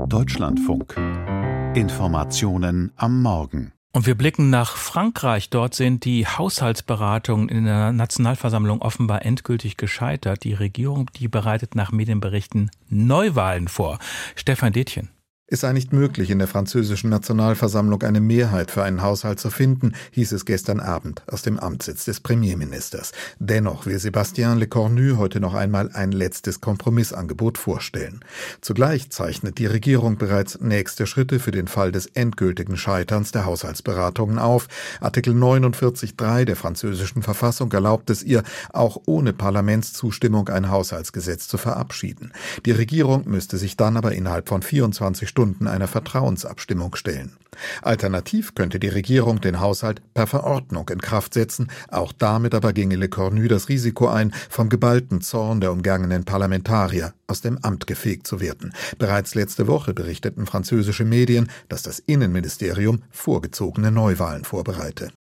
Deutschlandfunk. Informationen am Morgen. Und wir blicken nach Frankreich. Dort sind die Haushaltsberatungen in der Nationalversammlung offenbar endgültig gescheitert. Die Regierung, die bereitet nach Medienberichten Neuwahlen vor. Stefan Detjen. Es sei nicht möglich, in der französischen Nationalversammlung eine Mehrheit für einen Haushalt zu finden, hieß es gestern Abend aus dem Amtssitz des Premierministers. Dennoch will Sébastien Lecornu heute noch einmal ein letztes Kompromissangebot vorstellen. Zugleich zeichnet die Regierung bereits nächste Schritte für den Fall des endgültigen Scheiterns der Haushaltsberatungen auf. Artikel 49.3 der französischen Verfassung erlaubt es ihr, auch ohne Parlamentszustimmung ein Haushaltsgesetz zu verabschieden. Die Regierung müsste sich dann aber innerhalb von 24 Stunden einer Vertrauensabstimmung stellen. Alternativ könnte die Regierung den Haushalt per Verordnung in Kraft setzen. Auch damit aber ginge Lecornu das Risiko ein, vom geballten Zorn der umgangenen Parlamentarier aus dem Amt gefegt zu werden. Bereits letzte Woche berichteten französische Medien, dass das Innenministerium vorgezogene Neuwahlen vorbereite.